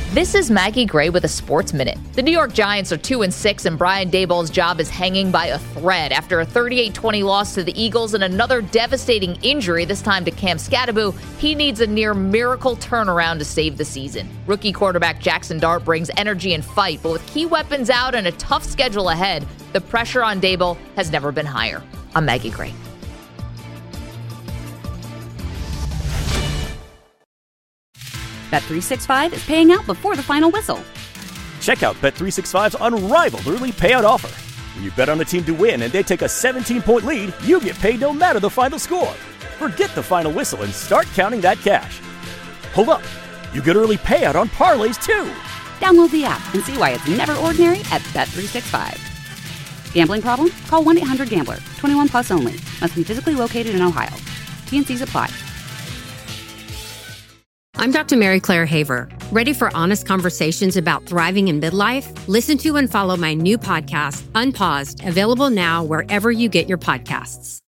This is Maggie Gray with a Sports Minute. The New York Giants are 2-6, and Brian Daboll's job is hanging by a thread after a 38-20 loss to the Eagles and another devastating injury, this time to Cam Skattebo. He needs a near miracle turnaround to save the season. Rookie quarterback Jackson Dart brings energy and fight, but with key weapons out and a tough schedule ahead, the pressure on Daboll has never been higher. I'm Maggie Gray. Bet365 is paying out before the final whistle. Check out Bet365's unrivaled early payout offer. When you bet on a team to win and they take a 17-point lead, you get paid no matter the final score. Forget the final whistle and start counting that cash. Hold up. You get early payout on parlays, too. Download the app and see why it's never ordinary at Bet365. Gambling problem? Call 1-800-GAMBLER. 21 plus only. Must be physically located in Ohio. T&Cs apply. I'm Dr. Mary Claire Haver. Ready for honest conversations about thriving in midlife? Listen to and follow my new podcast, Unpaused, available now wherever you get your podcasts.